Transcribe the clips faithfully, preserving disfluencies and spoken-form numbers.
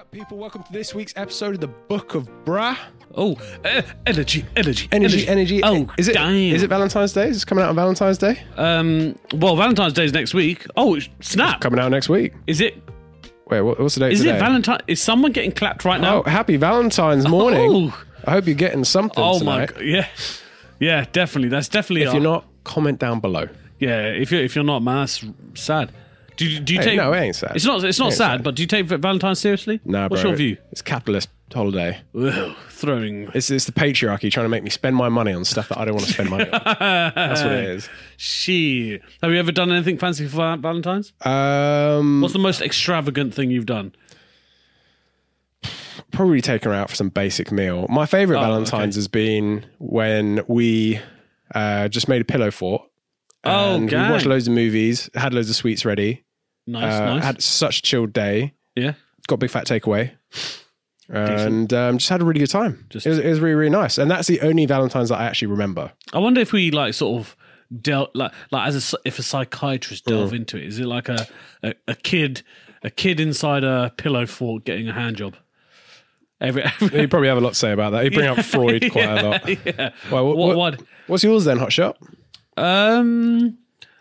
up, people? Welcome to this week's episode of the Book of Brah. Oh, uh, energy, energy, Energy, energy. Oh, is it? damn. Is it Valentine's Day? Is it coming out on Valentine's Day? Um, well, Valentine's Day is next week. Oh, snap! Coming out next week. Is it? Wait, what, what's the date Is today? it Valentine? Is someone getting clapped right now? Oh, happy Valentine's morning. Oh, I hope you're getting something oh tonight. my god! Yeah, yeah, definitely. That's definitely. If you're not, comment down below. yeah, if you're if you're not, man, that's sad. Do you, do you Hey, take? no, it ain't sad. It's not. It's not It ain't sad, sad. But do you take Valentine's seriously? Nah, What's bro. your view? It's capitalist holiday. Ugh, throwing. It's, it's the patriarchy trying to make me spend my money on stuff that I don't want to spend money on. That's what it is. She. Have you ever done anything fancy for Val- Valentine's? Um, What's the most extravagant thing you've done? probably take her out for some basic meal. My favourite Oh, Valentine's okay. has been when we uh, just made a pillow fort. Oh, and we gang. watched loads of movies, had loads of sweets ready. Nice, uh, nice. Had such a chilled day. yeah. Got a big fat takeaway. And um, just had a really good time. Just- it, was, it was really, really nice. And that's the only Valentine's that I actually remember. I wonder if we like sort of dealt like like as a psy- if a psychiatrist delve Mm. into it. Is it like a, a a kid a kid inside a pillow fort getting a hand job? Every, every You probably have a lot to say about that. You bring up Freud quite a lot. yeah. Well, what, What, what- what? what's yours then, Hot Shot? Um.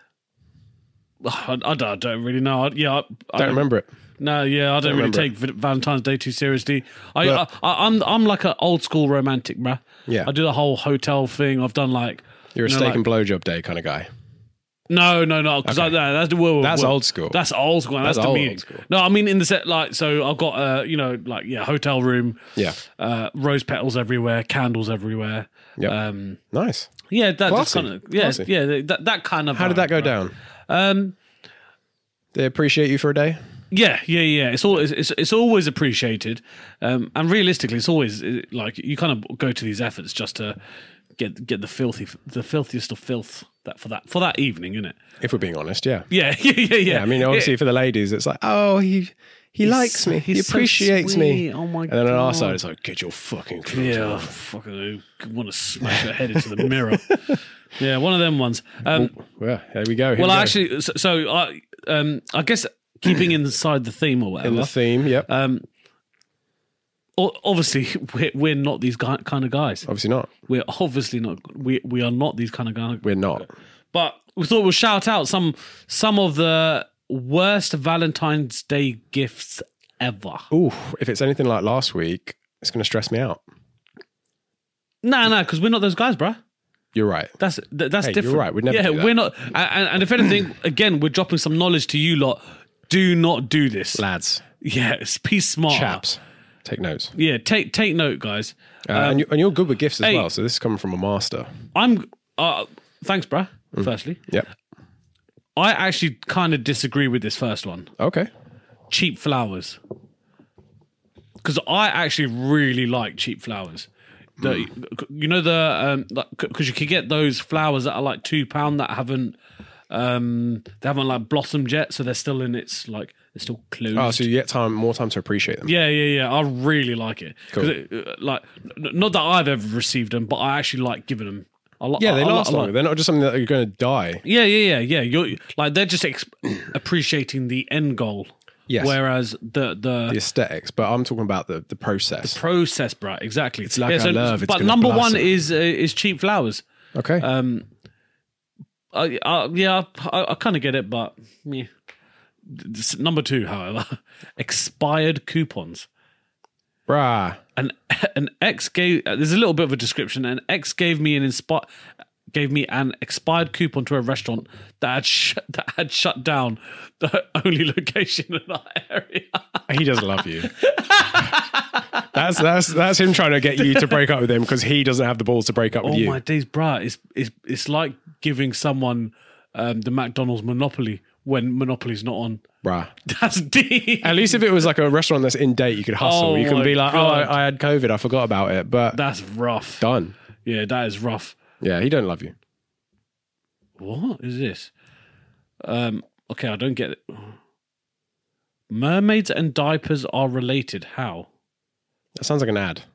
I, I, don't, I don't really know. I, yeah, I, I Don't remember it. No, yeah, I don't, really remember take V- Valentine's Day too seriously. I, But- I, I I'm I'm like an old school romantic, bruh. Yeah. I do the whole hotel thing. I've done like You're a you know, steak like- and blowjob day kind of guy. No, no, no. Because Okay. that, that's the whoa, whoa, That's whoa. old school. That's old school. and That's, That's the old, meaning. old school. No, I mean in the set like so. I've got uh, you know, like yeah, hotel room, Yeah. uh, rose petals everywhere, candles everywhere. Yep. Um, Nice. yeah, that just Classy. kind of yeah, Classy. yeah, that that kind of. How did that go vibe, down? right? Um, They appreciate you for a day? yeah, yeah, yeah. It's always it's, it's always appreciated, um, and realistically, it's always uh, like you kind of go to these efforts just to get get the filthy, the filthiest of filth that for that for that evening, isn't it? If we're being honest, yeah. Yeah, yeah, yeah, yeah. Yeah, I mean, obviously for the ladies, it's like, oh, he he likes me, he he's so appreciates me. sweet. Oh my And then on our God. side, it's like, get your fucking clothes Yeah, off. fucking want to smash her head into the mirror. Yeah, one of them ones. Um, Well, there we go. Here well, we go. actually, so, so I, um, I guess keeping inside the theme or whatever. in the theme, yep. um, o- obviously, we're, we're not these guy, kind of guys. Obviously not. We're obviously not. We we are not these kind of guys. We're not. But we thought we'll shout out some some of the worst Valentine's Day gifts ever. Ooh, if it's anything like last week, it's going to stress me out. No, no, because we're not those guys, bruh. You're right. That's th- that's Hey, you're different. right, we'd never yeah, do that. we're not. And, and and if anything, again, we're dropping some knowledge to you lot. Do not do this. Lads, Yeah, it's- be smart. chaps, take notes. Yeah, take take note, guys. Uh, and, you, and you're good with gifts as hey. well, so this is coming from a master. I'm. Uh, thanks, bruh. Mm. Firstly, Yep. I actually kind of disagree with this first one. Okay. Cheap flowers, because I actually really like cheap flowers. The, You know the um, because you can get those flowers that are like two pound that haven't um they haven't like blossomed yet, so they're still in its like they're still closed. Oh, so you get time, more time to appreciate them. Yeah, yeah, yeah. I really like it. 'Cause Cool. it, uh, like, n- not that I've ever received them, but I actually like giving them. I li- Yeah, they I, I last li- I longer. like- They're not just something that you're going to die. Yeah, yeah, yeah, yeah. You're like they're just ex- appreciating the end goal. Yes. Whereas the the, The aesthetics, but I'm talking about the, the process. process, bro, exactly. It's like our love, it's but gonna number one blossom. is uh, is cheap flowers. Okay. Um, I, I, yeah, I, I kind of get it, but yeah. This- Number two, however, expired coupons. Brah. An an ex gave uh, there's a little bit of a description. An ex gave me an inspi- gave me an expired coupon to a restaurant that had sh- that had shut down, the only location in our area. He doesn't love you. that's that's that's him trying to get you to break up with him because he doesn't have the balls to break up with Oh you. my days, bruh! It's it's it's like giving someone um, the McDonald's Monopoly when Monopoly's not on. Bruh. That's deep. At least if it was like a restaurant that's in date, you could hustle. Oh you can my be like, God. oh, I, I had COVID, I forgot about it, but That's rough. done. Yeah, that is rough. Yeah, he don't love you. What is this? Um, okay, I don't get it. Mermaids and diapers are related. How? That sounds like an ad.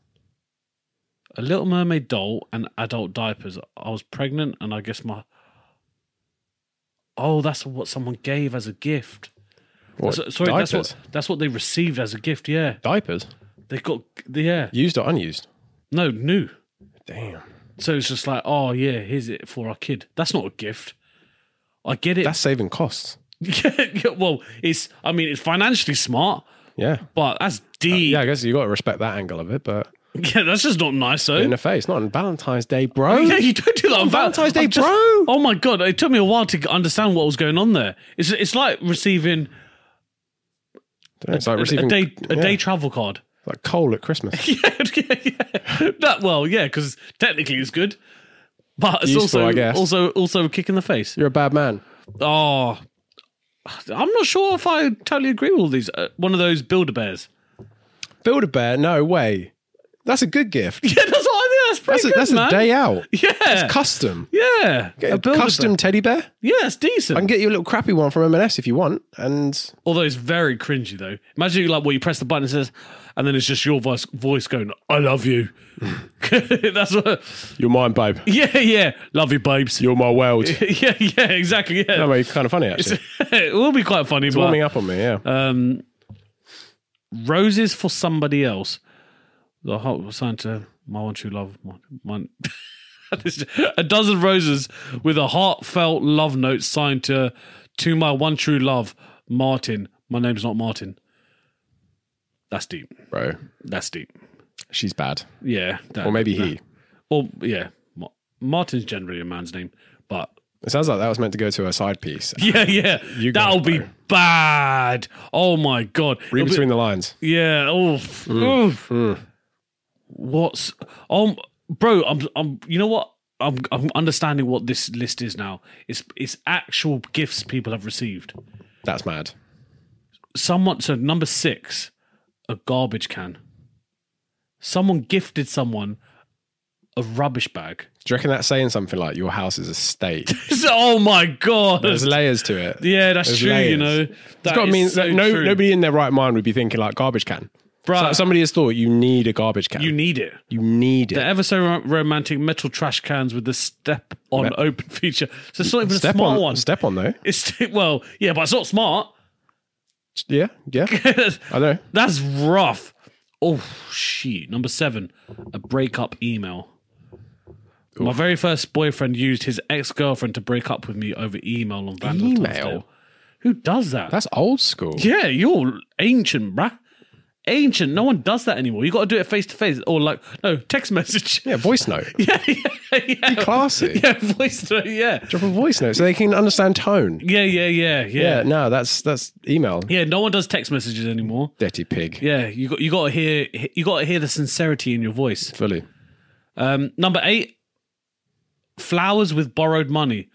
A Little Mermaid doll and adult diapers. I was pregnant and I guess my... Oh, that's what someone gave as a gift. What, So- sorry, diapers? that's what that's what they received as a gift. Yeah, Diapers? they got yeah. Used or unused? No, new. Damn. So it's just like, oh yeah, here's it for our kid. That's not a gift. I get it. That's saving costs. yeah, yeah, well, it's. I mean, it's financially smart, Yeah. but that's deep. Yeah, I guess you got to respect that angle of it, but Yeah, that's just not nice, though. in the face, not on Valentine's Day, bro. Yeah, you don't do that on Val- Valentine's Day, I'm just- bro. Oh my god, it took me a while to understand what was going on there. It's it's like receiving It's like a, receiving a day a yeah, day travel card. like coal at Christmas. yeah, yeah, yeah. That, well, yeah, because technically it's good, but it's Useful, also I guess. also also a kick in the face. You're a bad man. Oh, I'm not sure if I totally agree with all these. Uh, one of those Build-A-Bears. Build a bear? No way. That's a good gift. Yeah, that's what I think. That's pretty That's a, good, that's man. a day out. Yeah, Custom. yeah, Get a a Build-A-Bear. custom teddy bear. Yeah, it's decent. I can get you a little crappy one from M and S if you want. And Although it's very cringy though. Imagine you like where you press the button and it says, and then it's just your voice voice going, "I love you." That's what. you're mine, babe. Yeah, yeah. Love you, babes. You're my world. yeah, yeah, exactly. Yeah, That way, kind of funny actually. it will be quite funny. It's but warming up on me. Yeah. um, roses for somebody else. The whole signed to my one true love. My, my a dozen roses with a heartfelt love note signed to to my one true love, Martin. My name's not Martin. That's deep. Bro, That's deep. she's bad. Yeah. that- Or maybe that- he. Or yeah, Ma- Martin's generally a man's name, but It sounds like that was meant to go to a side piece. yeah, yeah, You go, that'll be bro. bad. Oh my god. Read It'll be- between the lines. Yeah. Oof. Oof. What's um, bro? I'm. I'm. You know what? I'm. I'm understanding what this list is now. It's. It's actual gifts people have received. That's mad. Someone. So number six, a garbage can. Someone gifted someone a rubbish bag. Do you reckon that's saying something like your house is a state? Oh my god. There's layers to it. Yeah, that's There's true. layers. You know, It's that got to is mean so that no, true. nobody in their right mind would be thinking like garbage can. Bruh. So somebody has thought you need a garbage can. You need it. You need it. The ever so ro- romantic metal trash cans with the step on Me- open feature. So it's not even Step a smart on, one. step on though. It's well, yeah, but it's not smart. Yeah, yeah. I know. That's rough. Oh shit. Number seven, a breakup email. My very first boyfriend used his ex-girlfriend to break up with me over email on Valentine's Email? Day. Who does that? That's old school. Yeah, you're ancient, bruh. Ancient. No one does that anymore. You got to do it face to face or like no text message. Yeah, voice note. yeah, yeah, yeah. Classy. Yeah, voice note. Yeah, Drop a voice note so they can understand tone. yeah, yeah, yeah, yeah. Yeah, no, that's that's email. Yeah, no one does text messages anymore. Dirty pig. Yeah, you got you got to hear you got to hear the sincerity in your voice. Fully. Um, number eight, flowers with borrowed money.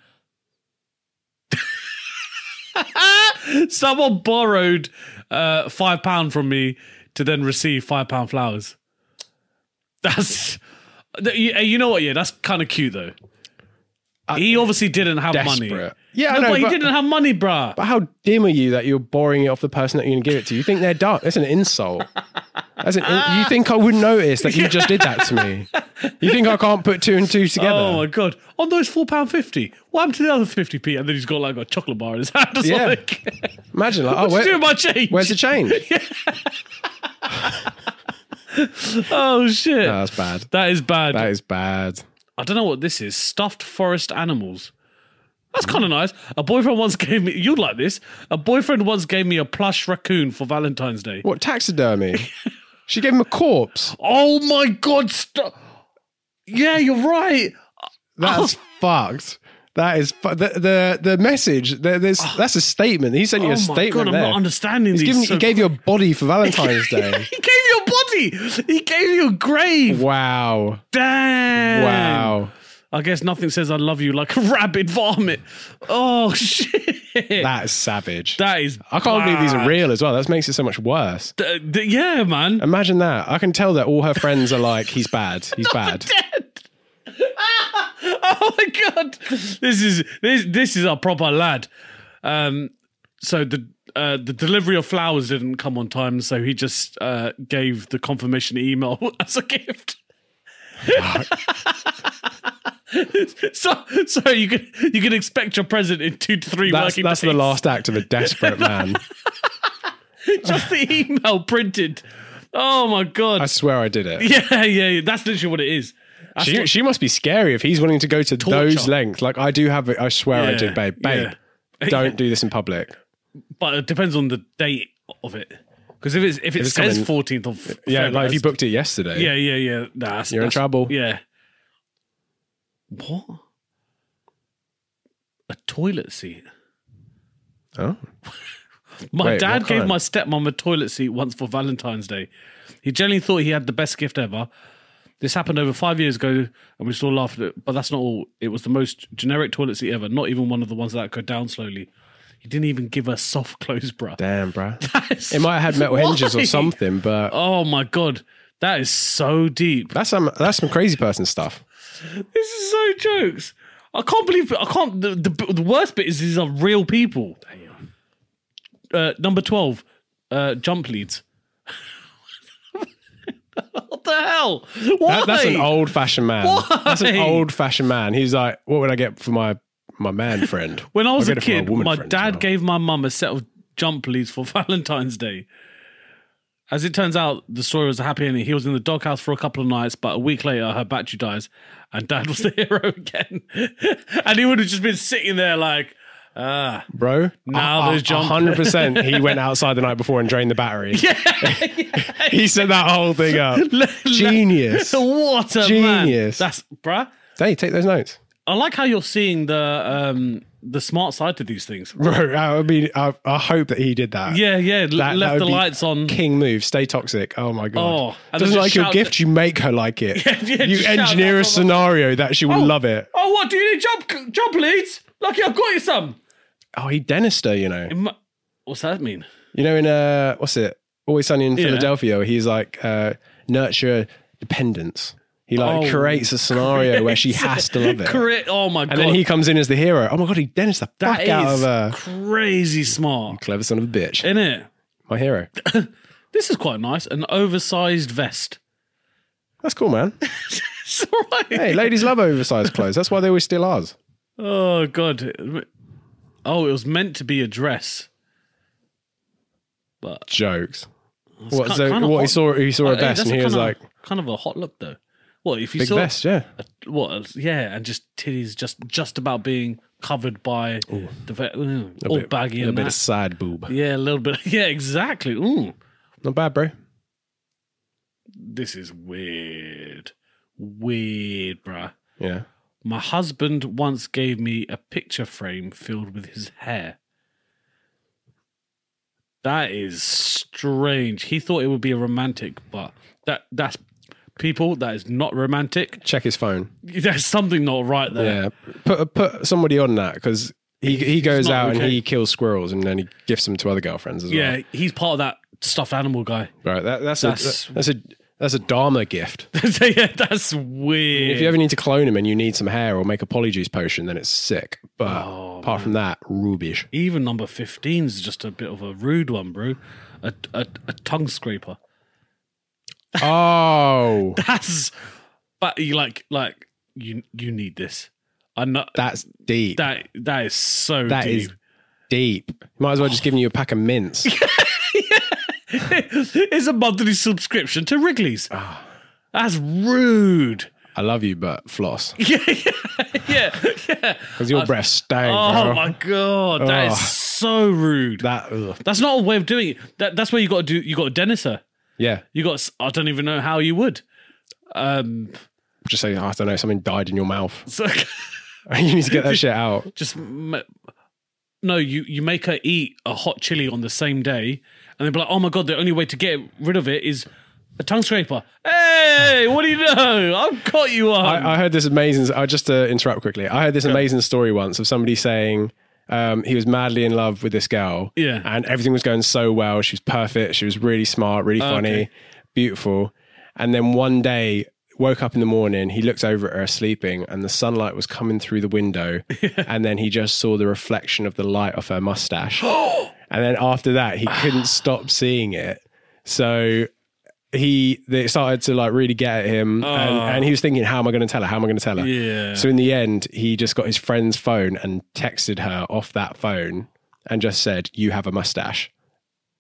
Someone borrowed uh, five pound from me to then receive five pound flowers. That's you, you know what? Yeah, that's kind of cute though. He obviously didn't have money. Desperate. Yeah, no, I know, but he but- didn't have money, bruh. But how dim are you that you're borrowing it off the person that you're going to give it to? You think they're dumb? That's an insult. That's an in- you think I wouldn't notice that you just did that to me? You think I can't put two and two together? Oh my god! On those four pound fifty, what happened to the other fifty p? And then he's got like a chocolate bar in his hand. Or Yeah. something. Imagine like, oh, What you where, do with my change? where's the change? Oh shit! No, that's bad. That is bad. That is bad. I don't know what this is. Stuffed forest animals. That's kind of nice. A boyfriend once gave me. You'd like this. A boyfriend once gave me a plush raccoon for Valentine's Day. What, taxidermy? She gave him a corpse. Oh my god! Stop. Yeah, you're right. That's fucked. That is fu- the the the message. There, there's that's a statement. He sent you Oh a my statement god! I'm there. not understanding He's these. given, so he gave you a body for Valentine's Day. He gave you a body. He gave you a grave. Wow. Damn. Wow. I guess nothing says I love you like a rabid vomit. Oh shit. That is savage. That is. I can't believe these are bad. real as well. That makes it so much worse. D- d- yeah, man. Imagine that. I can tell that all her friends are like, he's bad. He's bad. Dead. Oh my god. This is this this is a proper lad. Um. So the. Uh, the delivery of flowers didn't come on time, so he just uh, gave the confirmation email as a gift. so, so you can you can expect your present in two to three That's, working that's days. the last act of a desperate man. Just the email printed. Oh my God. I swear I did it. Yeah, yeah, yeah. That's literally what it is. That's She, what- she must be scary if he's willing to go to those lengths. Like I do have it. I swear I Yeah, did, babe. Babe, yeah. don't do this in public. but it depends on the date of it. Because if it's if it it's says coming- fourteenth of Yeah, February, like if you that's- booked it yesterday. Yeah, yeah, yeah. Nah, that's, You're in that's- trouble. Yeah. What? A toilet seat. Oh, My Wait, dad what gave kind? my stepmom a toilet seat once for Valentine's Day. He generally thought he had the best gift ever. This happened over five years ago, and we still laughed at it. But that's not all. It was the most generic toilet seat ever. Not even one of the ones that go down slowly. He didn't even give us soft close, bruh. damn, bro. That's- It might have had metal hinges Why? or something, but Oh my God, that is so deep. that's some that's some crazy person stuff. This is so jokes. I can't believe I can't. The, the, the worst bit is these are real people. Uh, number twelve, uh, jump leads. What the hell? Why? That, that's an old fashioned man. Why? That's an old fashioned man. He's like, what would I get for my my man friend? When I was I'll a get it for kid, woman my friend as dad well. gave my mum a set of jump leads for Valentine's Day. As it turns out, the story was a happy ending. He was in the doghouse for a couple of nights, but a week later, her battery dies, and Dad was the hero again. And he would have just been sitting there like, ah, Bro, Now a- a- there's jump- one hundred percent he went outside the night before and drained the battery. He set that whole thing up. Genius. what a man. Genius. That's, bruh. Hey, take those notes. I like how you're seeing the um, the smart side to these things. Bro, I mean, I, I hope that he did that. Yeah, yeah. l- That- that left would the be lights on. King move. Stay toxic. Oh my god. Oh, and Doesn't then like just your shout- gift, you make her like it. Yeah, yeah, you just shout engineer that a from- scenario that she will Oh. love it. Oh, what? Do you need jump jump leads? Lucky I've got you some. Oh, he dentist her, you know. It mu- What's that mean? You know, in uh, what's it? Always Sunny in Yeah. Philadelphia. He's like uh, nurture dependence. He like Oh. creates a scenario where she has to love it. Correct. Oh my god. And then he comes in as the hero. Oh my god, he dentist the that fuck out is of her. crazy smart, Clever son of a bitch. isn't it? My hero. This is quite nice. An oversized vest. That's cool, man. It's all right. Hey, ladies love oversized clothes. That's why they always steal ours. Oh god. Oh, it was meant to be a dress. But Jokes. it's What? ki- So kinda what? He hot. saw. He saw Oh, a hey, vest, that's and he a was kinda- like, kind of a hot look though. What if you "Big saw vest, yeah." a- what? Yeah, and just titties just just about being covered by the ve- mm, all bit- baggy A little and bit that. of side boob. Yeah, a little bit. Yeah, exactly. Ooh, Not bad, bro. this is weird. Weird, bruh. Yeah. My husband once gave me a picture frame filled with his hair. That is strange. He thought it would be a romantic, but that that's people, that is not romantic. Check his phone. There's something not right there. Yeah. Put put somebody on that because he he goes not out and okay. he kills squirrels and then he gifts them to other girlfriends as Yeah, well. he's part of that stuffed animal guy. Right. That, that's That's- a that's a that's a Dharma gift. Yeah, that's weird. If you ever need to clone him and you need some hair or make a polyjuice potion, then it's sick. But Oh, apart from that, rubbish. Even number fifteen is just a bit of a rude one, bro. A, a, a tongue scraper. Oh, That's, but you like, like you you need this. I know that's deep. that that is so That deep. is deep. Might as well just giving you a pack of mints. It's a monthly subscription to Wrigley's. That's rude. I love you, but floss Yeah, yeah, yeah, yeah. because your breath stank. Oh bro. my god, that Oh. is so rude. That ugh. That's not a way of doing it. That, that's where you got to do. You got to dentist her. Yeah. You got. I don't even know how you would. Um, Just say I don't know. Something died in your mouth. so You need to get that shit out. just m- no. You you make her eat a hot chili on the same day, and they'll be like, "Oh my god, the only way to get rid of it is a tongue scraper." Hey, what do you know? I've got you on. I, I heard this amazing. I just to interrupt quickly. I heard this amazing story once of somebody saying um, he was madly in love with this girl. Yeah. and everything was going so well. She was perfect. She was really smart, really funny, Okay. beautiful. And then one day, woke up in the morning. He looked over at her sleeping, and the sunlight was coming through the window. And then he just saw the reflection of the light of her mustache. And then after that, he couldn't stop seeing it. So he they started to like really get at him, and, and he was thinking, "How am I going to tell her? How am I going to tell her?" Yeah. So in the end, he just got his friend's phone and texted her off that phone, and just said, "You have a mustache."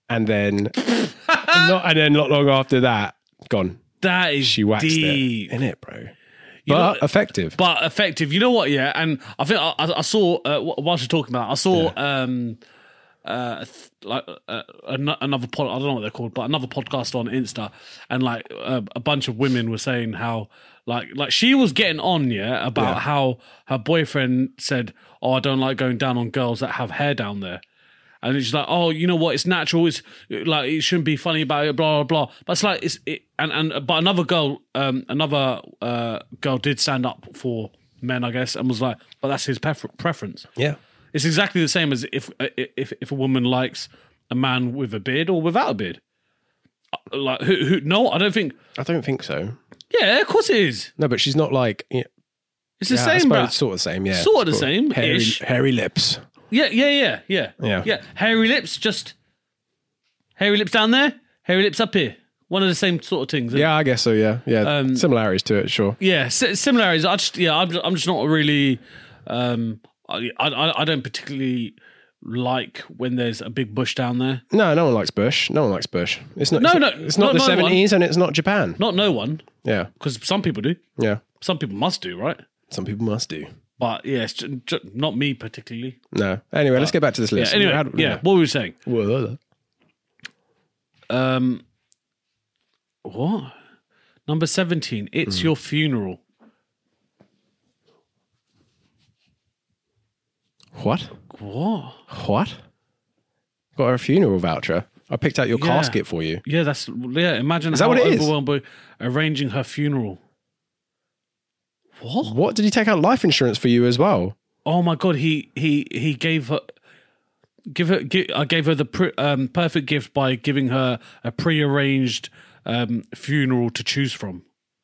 and then not, and then not long after that, gone. That is She waxed deep. it in it, bro. You But know- effective. But effective. You know what? Yeah, and I think I, I I saw uh, whilst you're talking about, it, I saw um, uh, th- like uh, an- another pod. I don't know what they're called, but another podcast on Insta, and like uh, a bunch of women were saying how like like she was getting on, yeah, about Yeah. how her boyfriend said, "Oh, I don't like going down on girls that have hair down there." And it's like, oh, you know what? It's natural. It's like it shouldn't be funny about it. Blah blah blah. But it's like it's it, and and but another girl, um, another uh, girl did stand up for men, I guess, and was like, but that's his prefer- preference. Yeah. It's exactly the same as if if if a woman likes a man with a beard or without a beard. Like who who? No, I don't think. I don't think so. Yeah, of course it is. No, but she's not like. Yeah, It's the yeah, I same, suppose bro. it's sort of the same. Yeah. Sort of the Sort same, Hairy, ish. hairy lips. Yeah, yeah, yeah, yeah, Yeah. yeah. Hairy lips, just hairy lips down there, hairy lips up here. One of the same sort of things. isn't it? Yeah, I guess so. Yeah. Yeah. Um, Similarities to it, sure. Yeah, si- similarities. I just, yeah, I'm, just- I'm just not really. Um, I, I, I don't particularly like when there's a big bush down there. No, no one likes Bush. No one likes Bush. It's not. No, it's no, not, it's not not the no one. seventies, and it's not Japan. Not no one, Yeah. because some people do. Yeah. Some people must do, right? Some people must do. But yeah, it's ju- ju- not me particularly. No. Anyway, let's get back to this Yeah. list. Anyway, How- yeah. What were we saying? Whoa. Um, what? Number seventeen. It's Hmm. your funeral. What? What? What? Got her a funeral voucher. I picked out your Yeah. casket for you. Yeah, that's yeah. Imagine Is that how what it is? overwhelmed by arranging her funeral. What? What? Did he take out life insurance for you as well? Oh my god, he he he gave her give her give, I gave her the pre, um, perfect gift by giving her a prearranged um, funeral to choose from.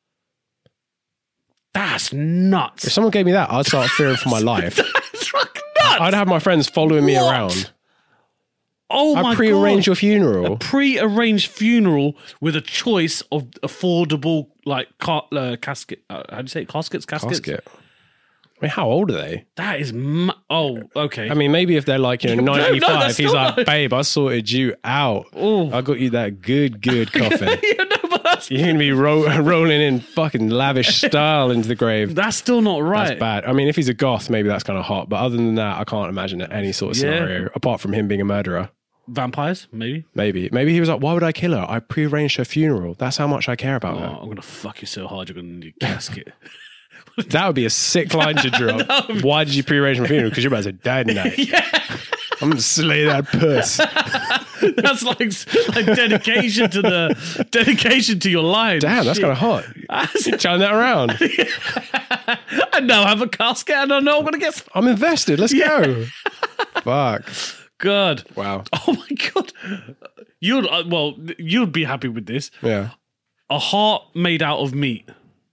That's nuts. If someone gave me that, I'd start fearing for my life. That's fucking nuts. I'd have my friends following me What? around. oh my I prearranged god. your funeral. Pre-arranged funeral with a choice of affordable like ca- uh, casket. Uh, how do you say it? caskets? Caskets. Casket. I mean, how old are they? That is ma- oh okay. I mean, maybe if they're like, you know, No, no, ninety-five, that's he's not- like, babe, I sorted you out. Oh. I got you that good, good coffin. yeah, no, but that's You're going to be ro- rolling in fucking lavish style into the grave. that's still not right. That's bad. I mean, if he's a goth, maybe that's kind of hot. But other than that, I can't imagine any sort of Yeah. scenario, apart from him being a murderer. Vampires, maybe. Maybe. Maybe he was like, why would I kill her? I prearranged her funeral. That's how much I care about Oh, her. I'm gonna fuck you so hard you're gonna need a casket. That would be a sick line to drop. Why did you prearrange my funeral? Because you're about to die tonight. yeah, I'm going to slay that puss. that's like like dedication to the dedication to your line. Damn, that's Shit. kind of hot. Turn that around. I now have a casket and I know I'm gonna get. I'm invested. Let's go. Fuck. God. Wow. Oh my god. You'd uh, well, you'd be happy with this. Yeah. A heart made out of meat.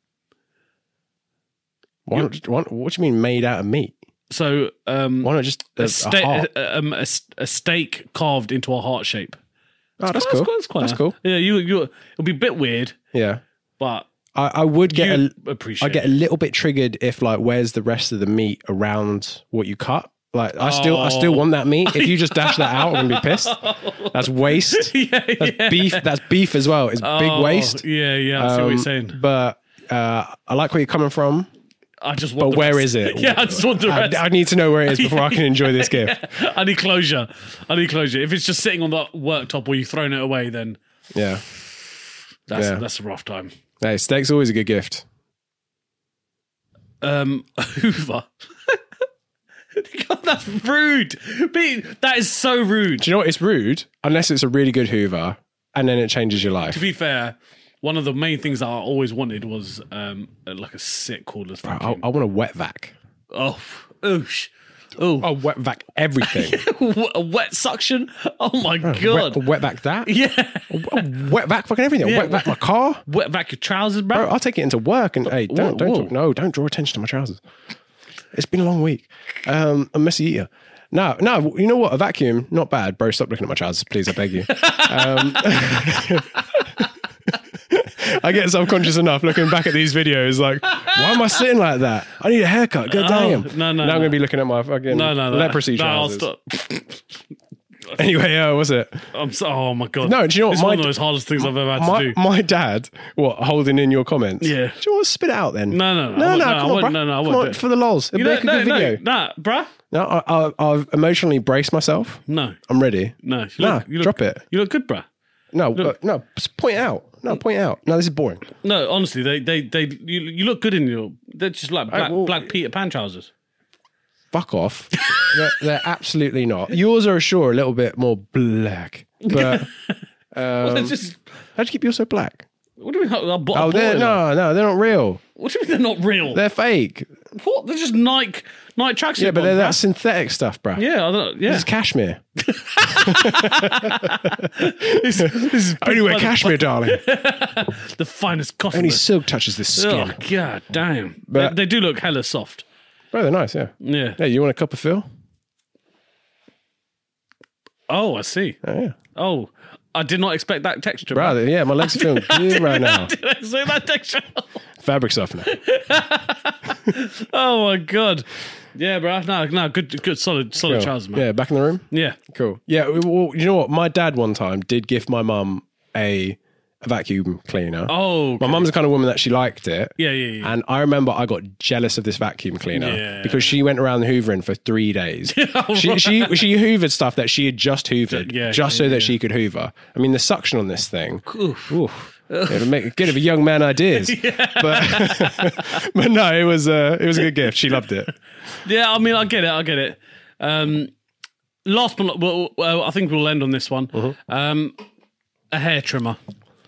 Why not, why, what do you mean made out of meat? So, um, Why not just a, a, a sta- heart? a, um, a, a steak carved into a heart shape. Oh, that's That's cool. quite- That's, quite That's nice. cool. Yeah, you you. It'll be a bit weird, Yeah. but I, I would get you a, appreciate. I get a little bit triggered if like where's the rest of the meat around what you cut. Like I still I still Oh. want that meat. If you just dash that out, I'm gonna be pissed. That's waste. yeah, That's yeah. beef. That's beef as well. It's big Oh, waste. Yeah, yeah. I see what you're Um, saying. But uh, I like where you're coming from. I just want. But the where rest. is it? Yeah, I just want the I, rest. I need to know where it is before I can enjoy this gift. I need closure. I need closure. If it's just sitting on the worktop or you've thrown it away, then Yeah. that's Yeah. that's a rough time. Hey, steak's always a good gift. Um, Hoover. God, that's rude. Pete, that is so rude. Do you know what? It's rude unless it's a really good Hoover, and then it changes your life. To be fair, one of the main things that I always wanted was um like a sick cordless I, vacuum. I want a wet vac. Oh, oosh. Oh, Oh, wet vac everything. a wet suction. Oh my Wet, god. wet vac that? Yeah. A wet vac fucking everything. Yeah. Wet vac my car. Wet vac your trousers, bro. Bro, I'll take it into work and hey, don't Whoa, don't whoa. talk, no, don't draw attention to my trousers. It's been a long week. Um, a messy eater. No, no, you know what? A vacuum, not bad. Bro, stop looking at my trousers, please. I beg you. Um, I get self-conscious enough looking back at these videos like, why am I sitting like that? I need a haircut. God damn. no, no, Now I'm no. going to be looking at my fucking No, no, no. leprosy no, I'll trousers. stop. Anyway, uh, was it? I'm so, oh my god. No, do you know what? It's My one of d- those hardest things I've ever had My, to do. my dad, what, holding in your comments? Yeah. Do you want to spit it out then? No, no, no. I No, won't- no, no, I come on, won't- bruh. no, no, I Come won't on, do it. for the lols. It'll You know, make a no, good no, video. nah, bruh. No, I, I, I've emotionally braced myself. No, I'm ready. no. You Nah, look, you look, drop it. You look good, bruh. No, uh, no, just point out. No, point out. No, this is boring. No, honestly, they, they, they, you, you look good in your. They're just like black, well- black Peter Pan trousers. Fuck off. they're, they're absolutely not. Yours are sure a little bit more black, but Well, they're um, just. how'd you keep yours so black? What do you mean? I, I bought, I Oh, bought they're it. no, no, they're not real. What do you mean they're not real? They're fake. what? They're just Nike, Nike tracksuit. Yeah, but they're ones, that bruh. synthetic stuff, bruh. Yeah, I don't, yeah. This is cashmere. this, this is Only wear by the- cashmere, darling. The finest cotton. Only silk touches this skin. Oh god damn! But- they, they do look hella soft. Bro, they're nice, yeah. Yeah. Hey, you want a cup of Phil? Oh, I see. Oh, yeah. Oh, I did not expect that texture. Bro, yeah, my legs are feeling good right now. I didn't expect that texture. Fabric softener. Oh my god. Yeah, bro. No, no, good, good, solid, solid Cool. trousers, man. Yeah, back in the room? Yeah. Cool. Yeah, well, you know what? My dad one time did gift my mum a, a vacuum cleaner. Oh, okay. My mum's the kind of woman that she liked it. Yeah, yeah, yeah. And I remember I got jealous of this vacuum cleaner Yeah. because she went around hoovering for three days. she, she she hoovered stuff that she had just hoovered, Yeah, just yeah, so that yeah. she could hoover. I mean, the suction on this thing, Oof. oof, it'll make give a young man ideas. But but no, it was a it was a good gift. She loved it. Yeah, I mean, I get it. I get it. Um, last but not, well, well, I think we'll end on this one. Mm-hmm. Um, a hair trimmer.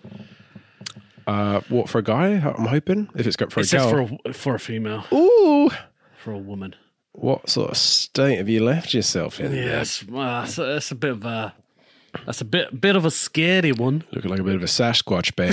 Uh, what for a guy? I'm hoping if it's got for It a says girl. for a for a female, Ooh, for a woman. what sort of state have you left yourself in? Yes, well, that's, that's a bit of a that's a bit bit of a scary one. Looking like a bit of a Sasquatch, babe.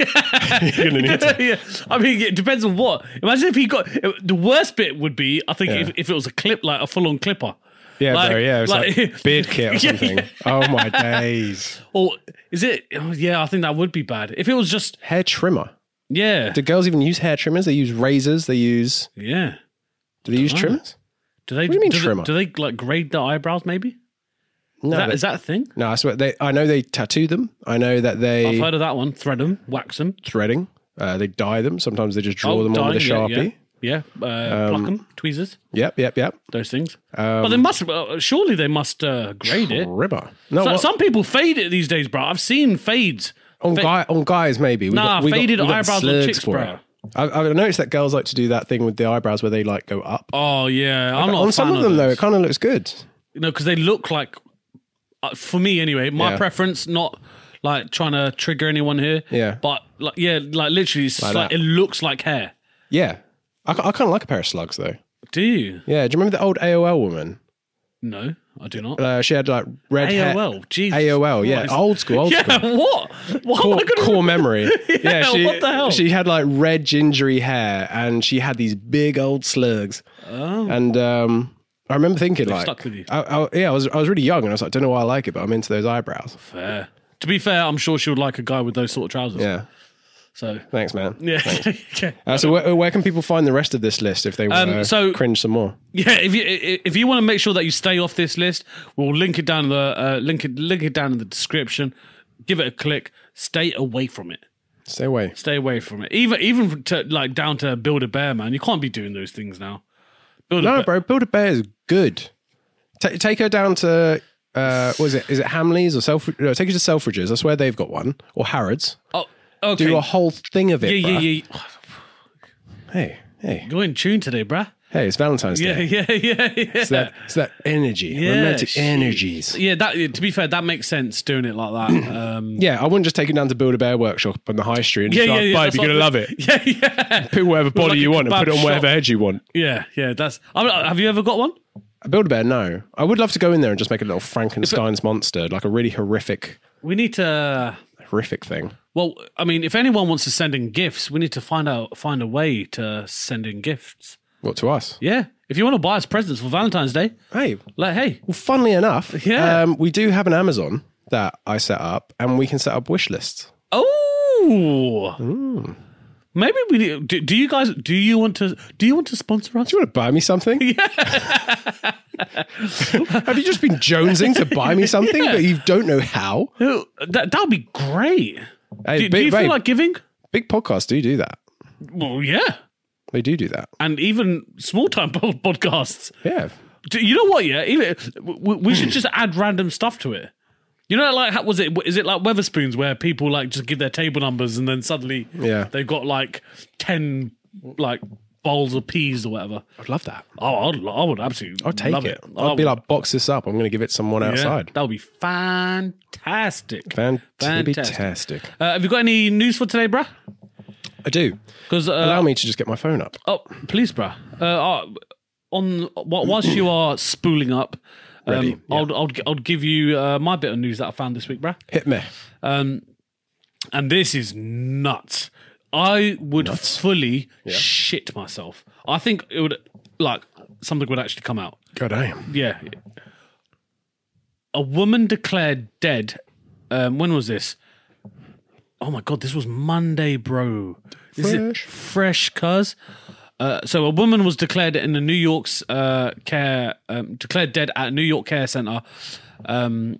You're gonna need to. Yeah, I mean, it depends on what. Imagine if he got the worst bit would be, I think, Yeah. if, if it was a clip, like a full on clipper. Yeah, Like- bro. Yeah, it was like, like- beard kit or Yeah, something. yeah. Oh my days. Or is it? Oh, yeah, I think that would be bad. If it was just, Hair trimmer. yeah, Do girls even use hair trimmers? They use razors. They use. yeah. Do they use Oh. trimmers? Do they? What do you mean do trimmer? They, do they like grade the eyebrows? Maybe. No, Is that, they- is that a thing? no. I swear. They. I know they tattoo them. I know that they I've heard of that one. Thread them, wax them, threading. Uh, they dye them. Sometimes they just draw them on with a dye, yeah, sharpie. Yeah, yeah. Uh, pluck them, tweezers, Yep. Yep. Yep. those things. Um, but they must. Uh, surely they must uh, grade it. Trimmer. No. So, what- some people fade it these days, bro. I've seen fades. on fa- guy on guys maybe. We Nah, got, we got- faded we got the eyebrows on slugs chicks, for bro. it. I, I've noticed that girls like to do that thing with the eyebrows where they like go up. Oh yeah, I'm not on a some fan of them though, those. it kind of looks good. No, because they look like, uh, for me anyway, my Yeah. preference, not like trying to trigger anyone here. Yeah. But like, yeah, like literally, it's Like like, that. it looks like hair. Yeah, I, I kind of like a pair of slugs though. Do you? Yeah, do you remember the old A O L woman? No, I do not. Uh, she had like red A hair. O L, Jesus. A O L, yeah, Christ. old school, old Yeah, school. what? What am Core, I gonna core memory. Yeah, she, what the hell? She had like red gingery hair, and she had these big old slugs. Oh. And um, I remember thinking like, stuck with you. I, I, yeah, I was I was really young, and I was like, don't know why I like it, but I'm into those eyebrows. Fair. To be fair, I'm sure she would like a guy with those sort of trousers. Yeah, So thanks, man. yeah. Okay. Uh, so where, where can people find the rest of this list if they want to Um, so- cringe some more? Yeah, if you if you want to make sure that you stay off this list, we'll link it down in the uh, link it link it down in the description. Give it a click. Stay away from it. Stay away. Stay away from it. Even even to like down to Build a Bear, man. You can't be doing those things now. Build a No, Bear. bro, Build a Bear is good. Ta take her down to uh, what is it? Is it Hamleys or Self? No, take her to Selfridges. That's where they've got one, or Harrods. Oh, okay. Do a whole thing of it. yeah, yeah, bruh. yeah. Hey, hey, You're in tune today, bruh. hey! It's Valentine's Yeah, Day. yeah, yeah, yeah. It's that, it's that energy, Yeah, romantic shit. energies. Yeah, that. To be fair, that makes sense doing it like that. Um, Yeah, I wouldn't just take it down to Build a Bear workshop on the high street and yeah, just yeah, like, yeah. babe, that's you're gonna what- love it. Yeah, yeah, Put whatever body like a you want and put it kebab on whatever shop. head you want. yeah, yeah. That's. I mean, have you ever got one? Build a Bear, no. I would love to go in there and just make a little Frankenstein's monster, like a really horrific, We need to. horrific thing. Well, I mean, if anyone wants to send in gifts, we need to find out find a way to send in gifts. What to us? Yeah, if you want to buy us presents for Valentine's Day, Hey, like, hey, well, funnily enough, Yeah. um, we do have an Amazon that I set up, and we can set up wish lists. oh, Maybe we need, do, do you guys do you want to do you want to sponsor us? Do you want to buy me something? Yeah. Have you just been jonesing to buy me something, Yeah. but you don't know how? That that'd be great. Hey, do, big, do you feel babe, like giving? big podcasts do do that. Well, yeah, They do do that. and even small time podcasts. Yeah. Do, you know what? Yeah, even we, we should just add random stuff to it. You know, like how was it? Is it like Weatherspoons where people like just give their table numbers and then suddenly Yeah. they've got like ten like bowls of peas or whatever? I'd love that. Oh, I'd, I would absolutely. I'd take love it. it. I'd I be would. like, box this up. I'm going to give it someone Yeah, outside. that would be fantastic. Fantastic. Fantastic. Uh, have you got any news for today, bruh? I do. Because uh, Allow me to just get my phone up. oh, please, bruh. Uh, uh, on wh- whilst you are spooling up, um, Ready, yeah. I'll, I'll I'll give you uh, my bit of news that I found this week, bruh. Hit me. Um, and this is nuts. I would fully shit myself. I think it would like something would actually come out. God damn. Yeah. A woman declared dead. Um, when was this? Oh my God, this was Monday, bro. This Fresh. is fresh, cuz. Uh, so a woman was declared in the New York's uh, care, um, declared dead at a New York Care Center. Um,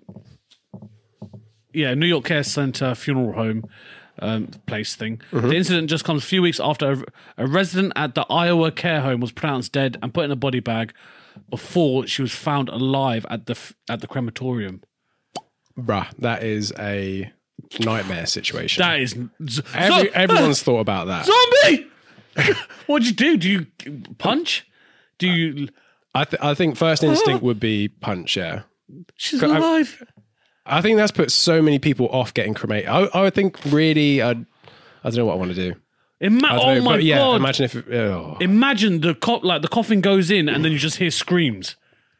yeah, New York Care Center funeral home um, place thing. Mm-hmm. The incident just comes a few weeks after a, a resident at the Iowa care home was pronounced dead and put in a body bag before she was found alive at the f- at the crematorium. Bruh, that is a nightmare situation. That is z- Every, zo- everyone's thought about that. zombie. What do you do? Do you punch? Do you? I, th- I think first instinct would be punch, yeah. She's I'm- alive. I think that's put so many people off getting cremated. I, I would think really, I'd, I don't know what I want to do. Ima- I don't oh know, my but yeah, God! imagine if, it, oh. Imagine the co- like the coffin goes in and then you just hear screams.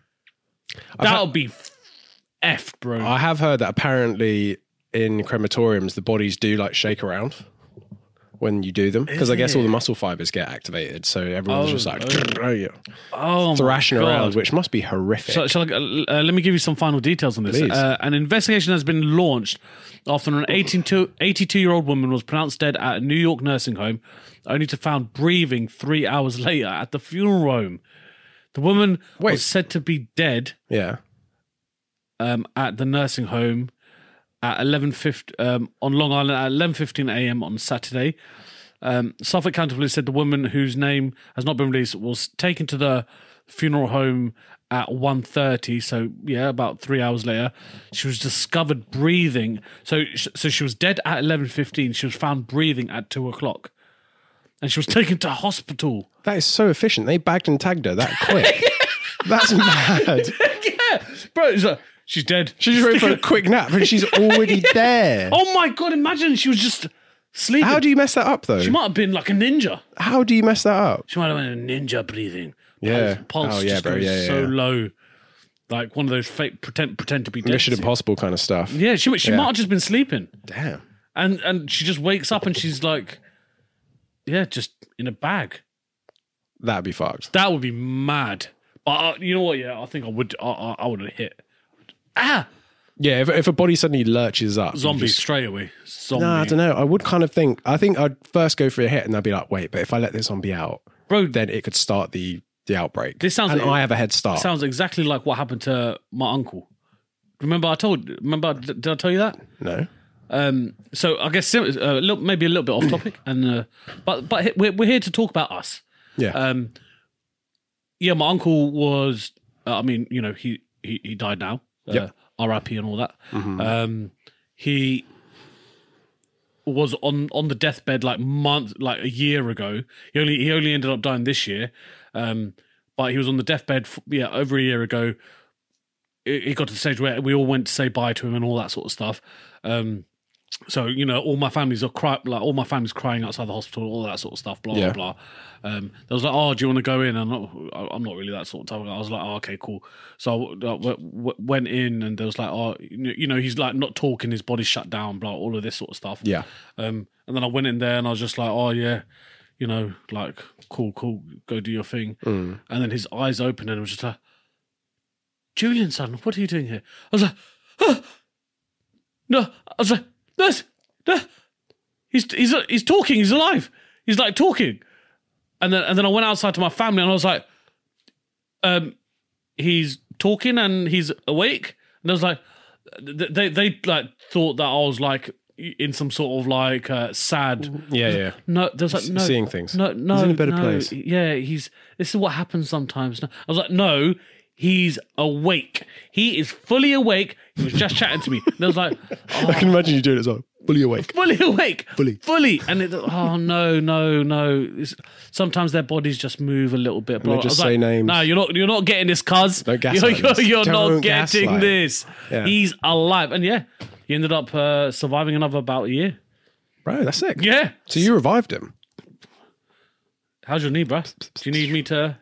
That would be effed, bro. I have heard that apparently in crematoriums, the bodies do like shake around when you do them. Because I guess all the muscle fibers get activated. So everyone's Oh, just like oh. oh my thrashing God. around, which must be horrific. So, shall I, uh, let me give you some final details on this. Please. Uh, an investigation has been launched after an eighty-two-year-old woman was pronounced dead at a New York nursing home, only to found breathing three hours later at the funeral home. The woman Wait. was said to be dead yeah. um, at the nursing home at eleven fifty um, on Long Island at eleven fifteen a.m. on Saturday. Um, Suffolk County Police said the woman, whose name has not been released, was taken to the funeral home at one thirty. So yeah, about three hours later, she was discovered breathing. So so she was dead at eleven fifteen. She was found breathing at two o'clock, and she was taken to hospital. That is so efficient. They bagged and tagged her that quick. That's mad. Yeah, bro, it's like, she's dead. She just went for a quick nap and she's already there. Oh my God! Imagine she was just sleeping. How do you mess that up though? She might have been like a ninja. How do you mess that up? She might have been a ninja breathing. Yeah. Pulse, pulse Oh, yeah, just bro. goes Yeah, yeah, so yeah. low. Like one of those fake pretend pretend to be dead. Mission Impossible kind of stuff. Yeah, she she Yeah. might have just been sleeping, Damn. and and she just wakes up and she's like, yeah, just in a bag. That'd be fucked. That would be mad. But uh, you know what? Yeah, I think I would. I, I, I would have hit. Ah, Yeah, if, if a body suddenly lurches up. you zombie just- straight away. Zombie, No, I don't know. I would kind of think, I think I'd first go for a hit and I'd be like, wait, but if I let this zombie out, bro. then it could start the, the outbreak. This sounds and like- I have a head start. Sounds exactly like what happened to my uncle. Remember, I told. Remember, did did I tell you that? no? Um, so I guess sim- uh, a little, maybe a little bit off topic, and uh, but but he- we're we're here to talk about us. Yeah. Um, yeah, my uncle was. Uh, I mean, you know, he he, he died now. Uh, Yep. R I P and all that. Um, he was on on the deathbed like month, like a year ago. He only he only ended up dying this year. Um, but he was on the deathbed, f- yeah, over a year ago. It, it got to the stage where we all went to say bye to him and all that sort of stuff. Um, so you know, all my families are cry like all my family's crying outside the hospital, all that sort of stuff. Blah Yeah. blah blah. Um, they was like, "Oh, do you want to go in?" I'm not, I'm not really that sort of type of guy. I was like, "Oh, okay, cool." So I w- w- went in, and there was like, "Oh, you know, he's like not talking, his body's shut down, blah, all of this sort of stuff." Yeah. Um, and then I went in there, and I was just like, "Oh yeah, you know, like cool, cool, go do your thing." Mm. And then his eyes opened, and it was just like, "Julian, son, what are you doing here?" I was like, "Oh, no." I was like, "Nurse, no, he's he's he's talking. He's alive. He's like talking. And then and then I went outside to my family and I was like, um, he's talking and he's awake. And I was like, they they like thought that I was like in some sort of like uh, sad. Yeah, yeah. No, there's like no Seeing things. No, no, He's in a better no. place. Yeah, he's. This is what happens sometimes. No. I was like, no, he's awake. He is fully awake. He was just chatting to me. And I was like, oh, I can imagine you doing it as well. Fully awake. fully awake, Fully. fully. And it, oh no, no, no. It's, sometimes their bodies just move a little bit. they Blah. just I was say like, names. No, you're not. You're not getting this, cuz. Don't You're, gaslight you're, us. you're not Don't getting gaslight. this. Yeah. He's alive, and yeah, he ended up uh, surviving another about a year. Bro, that's sick. Yeah. So you revived him. How's your knee, bro? Do you need me to?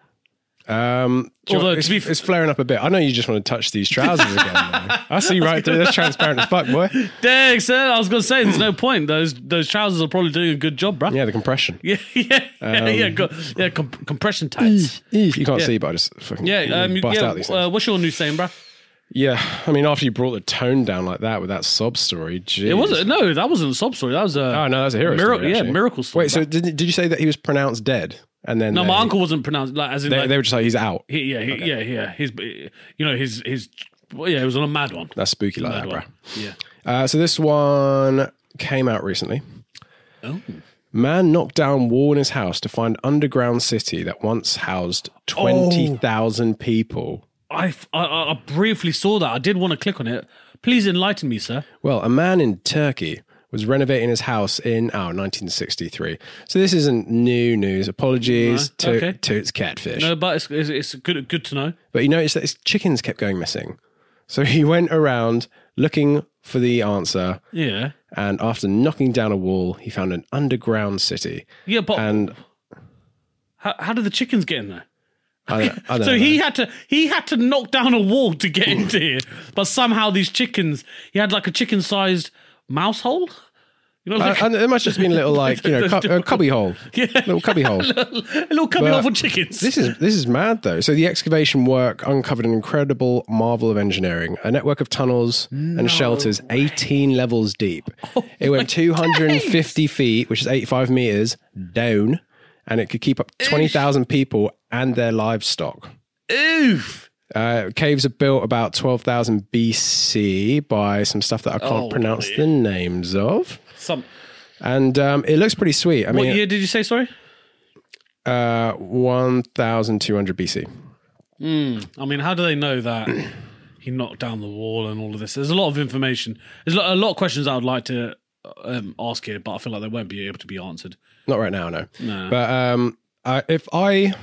Um, do you know Although, what, it's, to be f- it's flaring up a bit. I know you just want to touch these trousers again. though. I see right through. That's transparent as fuck, boy. Dang, sir. I was going to say, there's no point. Those those trousers are probably doing a good job, bro. Yeah, the compression. Yeah, yeah, yeah, yeah, go, yeah com- compression tights. You can't Yeah. see, but I just fucking Yeah, um, bust yeah. out these things. Uh, what's your new saying, bro? Yeah, I mean, after you brought the tone down like that with that sob story, geez. It wasn't. No, that wasn't a sob story. That was a. Oh no, that's a hero Miracle, story. yeah, actually. miracle story. Wait, so bro. did, did you say that he was pronounced dead, and then no, they, my uncle wasn't pronounced like as in They, like they were just like he's out. he, yeah, he, yeah, yeah. His, you know, his his. Well, yeah, it was on a mad one. That's spooky like Mad that, bro. one. Yeah. Uh, so this one came out recently. Oh. Man knocked down wall in his house to find underground city that once housed twenty thousand people. I, I I briefly saw that. I did want to click on it. Please enlighten me, sir. Well, a man in Turkey was renovating his house in oh, nineteen sixty-three. So this isn't new news. Apologies No, to, okay. to its catfish. No, but it's, it's it's good good to know. But he noticed that his chickens kept going missing. So he went around looking for the answer. Yeah. And after knocking down a wall, he found an underground city. Yeah, but And how, how did the chickens get in there? I don't, I don't So know. he had to he had to knock down a wall to get into here, but somehow these chickens, he had like a chicken sized mouse hole. You know, like Uh, and it must just been a little like you know cu- a cubby hole, yeah, little cubby hole. a little cubby But hole for chickens. This is this is mad though. So the excavation work uncovered an incredible marvel of engineering: a network of tunnels and shelters, eighteen levels deep. Oh It went two hundred fifty feet, which is eighty-five meters down, and it could keep up twenty thousand people and their livestock. Oof. Uh, caves are built about twelve thousand B C by some stuff that I can't Oh, pronounce yeah. the names of. Some. And um, it looks pretty sweet. I What mean, year did you say? Sorry. uh, one thousand two hundred B C. I mean, how do they know that he knocked down the wall and all of this? There's a lot of information. There's a lot, a lot of questions I would like to um, ask here, but I feel like they won't be able to be answered. Not right now, no. No. But um, uh, if I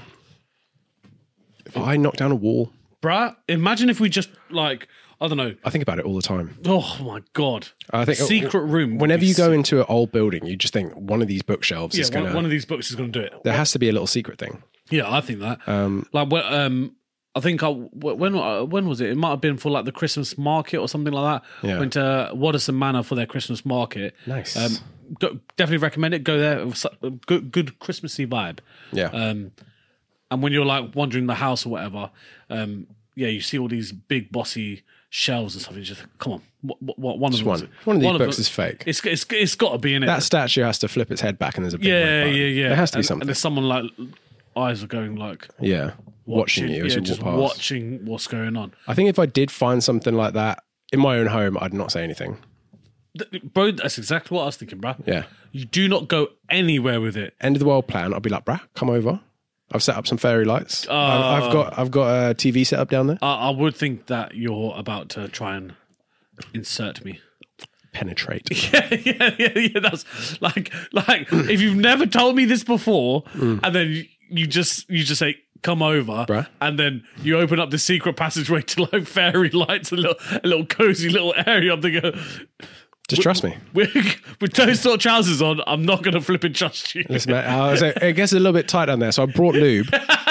if I knock down a wall, Bruh, imagine if we just like I don't know. I think about it all the time. Oh my god! I think Secret room. would Whenever be you go sick. into an old building, you just think one of these bookshelves yeah, is one, gonna. one of these books is going to do it. there has to be a little secret thing. Yeah, I think that. Um, Like when, um, I think I, when uh, when was it? It might have been for like the Christmas market or something like that. Yeah. Went to Waddesdon Manor for their Christmas market. Nice. Um, go, definitely recommend it. Go there. It was a good, good Christmassy vibe. yeah. Um, and when you're like wandering the house or whatever, um, yeah, you see all these big bossy shelves and stuff. And you just come on, what, what, one of them, one. One of these books them- is fake. It's it's it's got to be in it. That statue has to flip its head back, and there's a big yeah, red button. yeah, yeah. There has to be and, something. And there's someone like eyes are going like yeah, watching, you as yeah, you just walk past. watching what's going on. I think if I did find something like that in my own home, I'd not say anything. Th- Bro, that's exactly what I was thinking, bro. Yeah. You do not go anywhere with it. End of the world plan. I'll be like, bruh, come over. I've set up some fairy lights. Uh, I've, I've got I've got a T V set up down there. I, I would think that you're about to try and insert me. Penetrate. yeah, yeah, yeah, yeah. That's like, like if you've never told me this before, Mm. and then you, you just you just say come over, Bruh. and then you open up the secret passageway to like fairy lights, a little a little cozy little area. I'm thinking, Just trust me. with, with those sort of trousers on, I'm not going to flip and trust you. Listen, mate, I was, it gets a little bit tight down there, so I brought lube.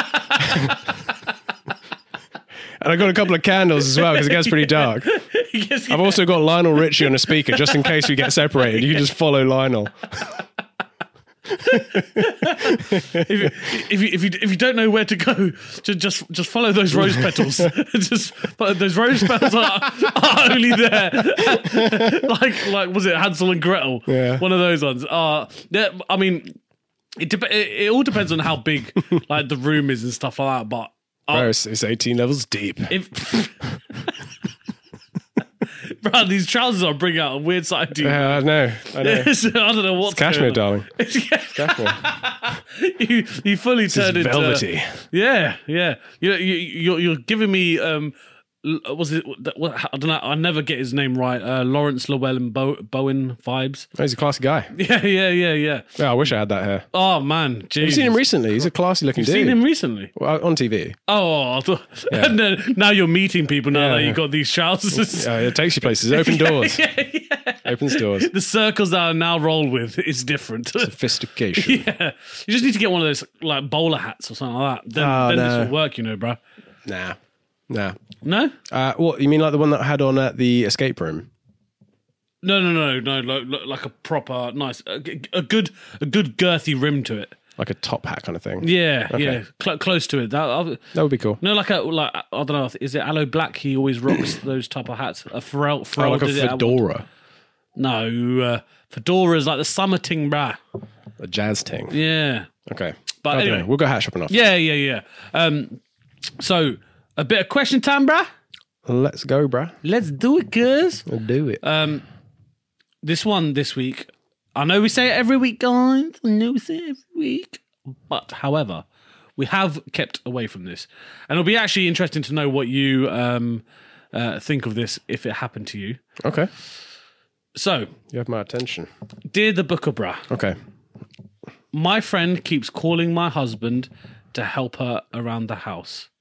And I got a couple of candles as well because it gets pretty dark. Yes, I've also got Lionel Richie on a speaker just in case we get separated. You can just follow Lionel. if, you, if you if you if you don't know where to go, just just just follow those rose petals. just those rose petals are, are only there. like like was it Hansel and Gretel? Yeah. One of those ones. Uh yeah, I mean, It, dep- it it all depends on how big like the room is and stuff like that. But I'll- Bro, it's, it's eighteen levels deep. if bro, these trousers are bringing out a weird side to you. Yeah, I know. I know. I don't know what's Cashmere, going on. darling. Cashmere. you you fully It's turned into velvety. yeah yeah. You you you're, you're giving me um. l- Was it? What, I don't know. I never get his name right. Uh, Lawrence Llewellyn Bow, Bowen vibes. Oh, he's a classy guy. Yeah, yeah, yeah, yeah. Yeah, I wish I had that hair. Oh man, jeez. You've seen him recently. He's a classy looking You've dude. seen him recently. Well, on T V. Oh, I thought, Yeah. and then now you're meeting people now Yeah, that yeah. you got these trousers. Uh, it takes you places. Open doors. yeah, yeah. Opens doors. The circles that I now roll with is different. Sophistication. yeah, you just need to get one of those like bowler hats or something like that. Then, Oh, then no. this will work, you know, bro. Nah. Nah. No, Uh, what, you mean like the one that I had on at the escape room? no, no, no, no. Like, like a proper nice, a, a good, a good girthy rim to it. Like a top hat kind of thing? Yeah, Okay. yeah, Cl- close to it. That, I, That would be cool. no, like a like I don't know. Is it Aloe Black? He always rocks those type of hats. A Pharrell, Oh, Pharrell like a did it at one- fedora. No, uh, fedora is like the summer ting, brah. A jazz ting. Yeah, Okay. But I don't anyway. know. We'll go hat shopping off. yeah, yeah, yeah. Um, so a bit of question time, brah. Let's go, bruh. Let's do it, cuz. We'll do it. Um, this one this week. I know we say it every week, guys. I know we say it every week. But however, we have kept away from this, and it'll be actually interesting to know what you um uh, think of this if it happened to you. Okay. So, You have my attention. dear the Booker, brah. Okay. My friend keeps calling my husband to help her around the house.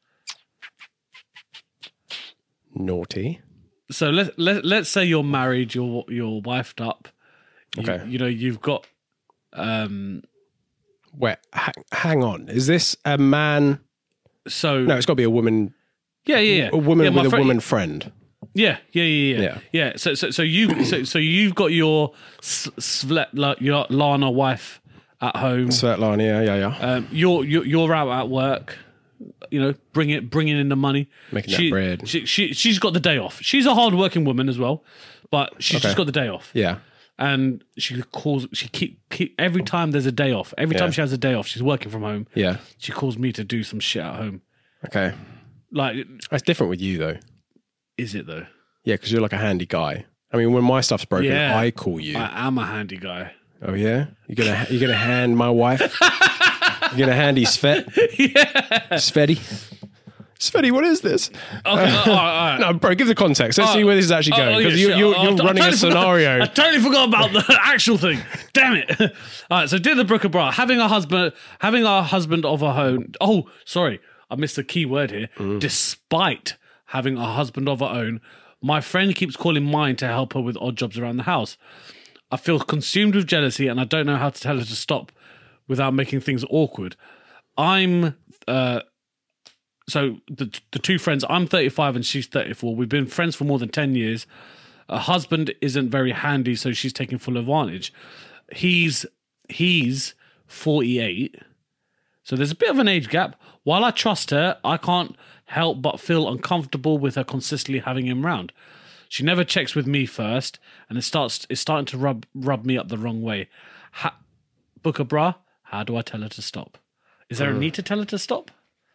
Naughty. So let let let's say you're married, you're you're wifed up. You, Okay. You know you've got. Um. Wait, ha- hang on. Is this a man? So No, it's got to be a woman. yeah, yeah, yeah. A woman yeah, my with a friend- woman friend. Yeah, yeah, yeah, yeah. Yeah. Yeah. So so so you so so you've got your s- Svet, like, your Lana wife at home. Svetlana, yeah, yeah, yeah. Um, you're you're you're out at work. You know, bring it, bringing in the money, Making that she, bread. She, she she's got the day off. She's a hard working woman as well, but she's just Okay. got the day off. Yeah. And she calls. She keep keep every time there's a day off. Every Yeah. time she has a day off, she's working from home. Yeah. She calls me to do some shit at home. Okay. Like, That's different with you, though. is it though? Yeah, because you're like a handy guy. I mean, when my stuff's broken, Yeah. I call you. I am a handy guy. Oh yeah, you're gonna you're gonna hand my wife. You're gonna hand his Svet. Yeah. Sveti. Sveti, what is this? Okay. all right, all right. No, bro, give the context. Let's see where this is actually Oh, going oh, because yeah, you, shit. you're, Oh, you're I running a totally forgot- scenario. I totally forgot about the actual thing. Damn it! All right, so dear the Brooker Bra, having a husband, having a husband of her own. Oh, sorry, I missed a key word here. Mm. Despite having a husband of her own, my friend keeps calling mine to help her with odd jobs around the house. I feel consumed with jealousy, and I don't know how to tell her to stop without making things awkward. I'm. Uh, So the the two friends, I'm thirty-five and she's thirty-four. We've been friends for more than ten years. Her husband isn't very handy, so she's taking full advantage. He's he's forty-eight, so there's a bit of an age gap. While I trust her, I can't help but feel uncomfortable with her consistently having him round. She never checks with me first, and it starts it's starting to rub rub me up the wrong way. Ha- Booker Bra, how do I tell her to stop? Is there a need to tell her to stop?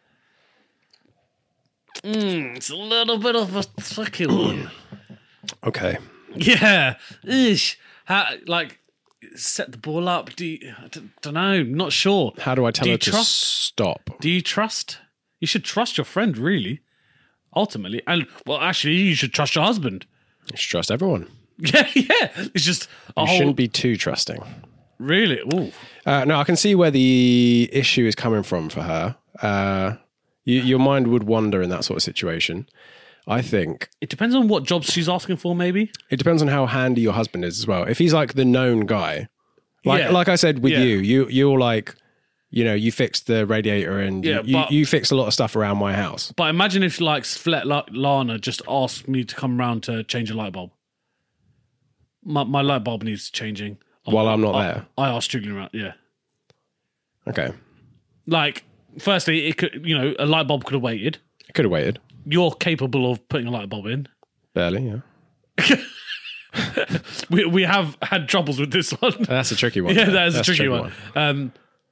Mm, it's a little bit of a tricky one. Okay. Yeah. Ish. How, like, set the ball up. Do you, I don't, don't know. Not sure. How do I tell Do you her to trust- stop? Do you trust? You should trust your friend, really. Ultimately. And, well, actually, you should trust your husband. You should trust everyone. Yeah, yeah. It's just a You whole... shouldn't be too trusting. Really? Ooh. Uh, no, I can see where the issue is coming from for her. Uh, you, your mind would wander in that sort of situation. I think It depends on what jobs she's asking for, maybe. it depends on how handy your husband is as well. If he's like the known guy, like Yeah. like I said with Yeah. you, you you're like, you know, you fixed the radiator and Yeah, you, but- you, you fixed a lot of stuff around my house. But imagine if, like, Flet La- Lana just asked me to come round to change a light bulb. My, my light bulb needs changing. While I'm not I, there. I asked Strickland around, yeah. Okay, Like, firstly, it could, you know, a light bulb could have waited. could have waited. You're capable of putting a light bulb in. Barely, yeah. We we have had troubles with this one. That's a tricky one. Yeah, that is That's a tricky, one. Um,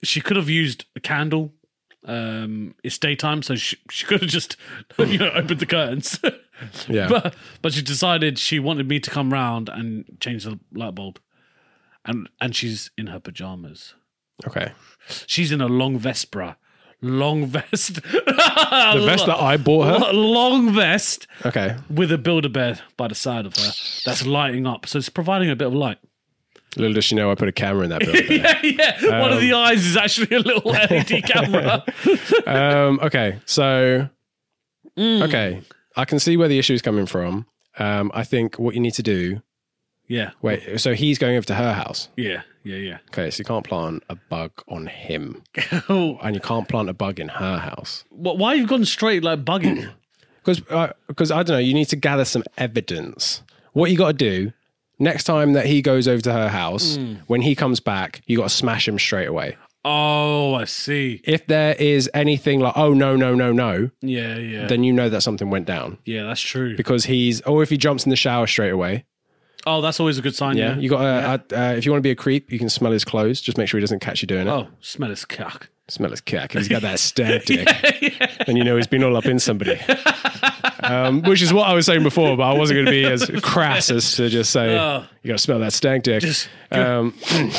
she could have used a candle. Um, it's daytime, so she, she could have just you know opened the curtains. Yeah. But but she decided she wanted me to come round and change the light bulb, and and she's in her pajamas. Okay. She's in a long vest, bruh. Long vest. The vest that I bought her? Long vest Okay. with a Build-A-Bear by the side of her that's lighting up. So it's providing a bit of light. Little does she know I put a camera in that building. yeah, yeah. One of the eyes is actually a little L E D camera. um, okay, so Mm. okay, I can see where the issue is coming from. Um, I think what you need to do. Yeah. Wait, so he's going over to her house. Yeah, yeah, yeah. Okay, so you can't plant a bug on him, Oh, and you can't plant a bug in her house wh- why have you gone straight like bugging? because because I don't know. You need to gather some evidence. What you got to do next time that he goes over to her house, when he comes back, you got to smash him straight away. Oh, I see. If there is anything like, oh no no no no, Yeah, yeah. then you know that something went down yeah, that's true. because he's or if he jumps in the shower straight away. Oh, that's always a good sign. Yeah, Yeah. you got to. Uh, uh, if you want to be a creep, you can smell his clothes. Just make sure he doesn't catch you doing it. Oh, smell his cock. Smell his cock. He's got that stank dick, and you know he's been all up in somebody. Um, which is what I was saying before, but I wasn't going to be as crass as to just say Oh. you got to smell that stank dick. Just Um,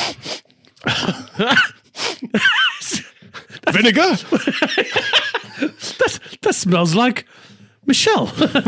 vinegar. That, that smells like Michelle.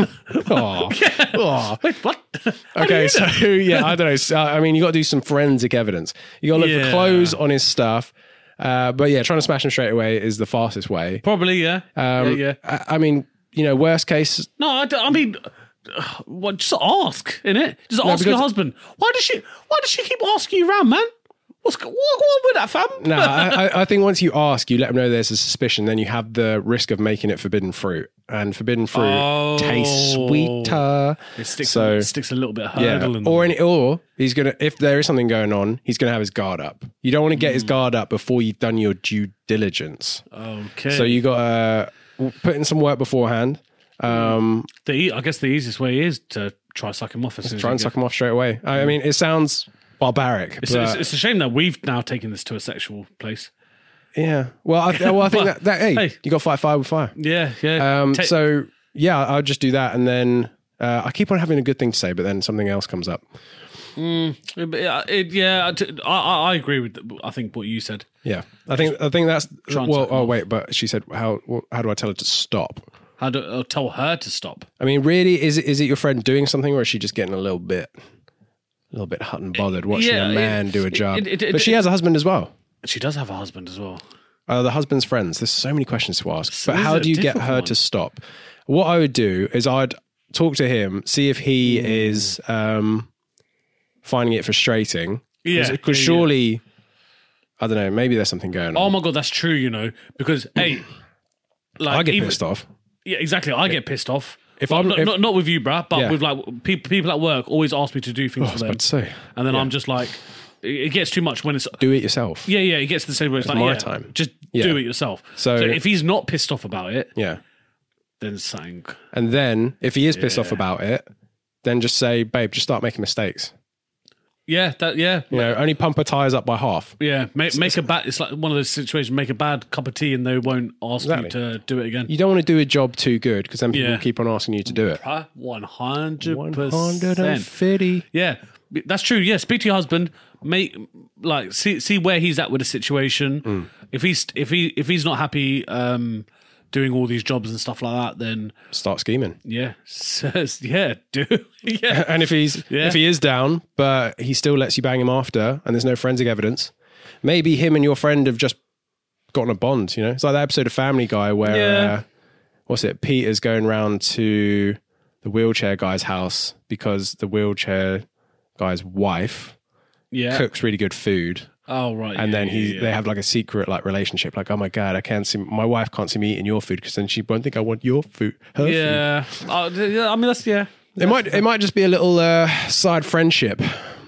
Aw. Aw. Wait, what? Okay, so yeah, I don't know. So, I mean, you got to do some forensic evidence. You got to look Yeah. for clothes on his stuff. Uh, but yeah, trying to smash him straight away is the fastest way. Probably, yeah. Um, yeah, yeah. I, I mean, you know, worst case, No, I, don't- I mean, uh, what? Just ask, innit? Just ask your because- husband. Why does she? Why does she keep asking you around, man? What's go- what, what on with that, fam? no, I, I- I think once you ask, you let them know there's a suspicion, then you have the risk of making it forbidden fruit. And forbidden fruit Oh. tastes sweeter. It sticks, So- it sticks a little bit of Yeah. hurdle in Or, them. any, or he's going to, if there is something going on, he's going to have his guard up. You don't want to get his guard up before you've done your due diligence. Okay. So you got to put in some work beforehand. Um, the, e- I guess the easiest way is to try suck him off as soon as try you and get- suck him off straight away. I, I mean, it sounds barbaric. It's, but it's, it's a shame that we've now taken this to a sexual place. yeah. Well, I, well, I think But, that, that hey, hey. you got to fight fire with fire. Yeah, yeah. Um, Ta- so yeah, I'll just do that, and then uh, I keep on having a good thing to say, but then something else comes up. It- it- yeah, I, I, I agree with. I think what you said. Yeah, I think I think that's Try and well. suck 'em Oh off. wait, but she said how how do I tell her to stop? How do I'll tell her to stop? I mean, really, is it is it your friend doing something, or is she just getting a little bit, a little bit hot and bothered watching yeah, a man it- do a job? it- it- but she it- has a husband as well. She does have a husband as well. Uh, the husband's friends. There's so many questions to ask. So but this how is a do you get difficult her one. to stop? What I would do is I'd talk to him, see if he Hmm. is um, finding it frustrating. Yeah, Because yeah, surely, I don't know, maybe there's something going Oh on. my god, that's true. You know, because hey, like I get even- pissed off. Yeah, exactly. I get pissed off. If But I'm- not, if- not not with you, bruh, but Yeah. with like people people at work always ask me to do things I for was them, about to say, and then I'm just like, it it gets too much when it's do it yourself. yeah yeah. It gets to the stage where it's, like my yeah, time. just Yeah. do it yourself. So- if he's not pissed off about it, Yeah. then something. And then if he is pissed off Yeah. about it, then just say, babe, just start making mistakes. Yeah, that yeah. You know, only pump her tires up by half. Yeah, make, make a bad. It's like one of those situations. Make a bad cup of tea, and they won't ask Exactly. you to do it again. You don't want to do a job too good because then people Yeah. keep on asking you to do it. One hundred one percent. hundred fifty. Yeah, that's true. Yeah, speak to your husband. Make like see see where he's at with the situation. Mm. If he's if he if he's not happy um, doing all these jobs and stuff like that, then Start scheming. yeah, says yeah, do yeah. And if he's Yeah. if he is down, but he still lets you bang him after, and there's no forensic evidence, maybe him and your friend have just gotten a bond. You know, it's like that episode of Family Guy where Yeah. uh, what's it? Peter's going round to the wheelchair guy's house because the wheelchair guy's wife yeah. cooks really good food. Oh right, And yeah, then he, yeah, they yeah. have like a secret like relationship. Like, oh my god, I can't see my wife can't see me eating your food because then she won't think I want your food. Her food. yeah. Oh, yeah. I mean that's yeah. It might it might just be a little uh, side friendship.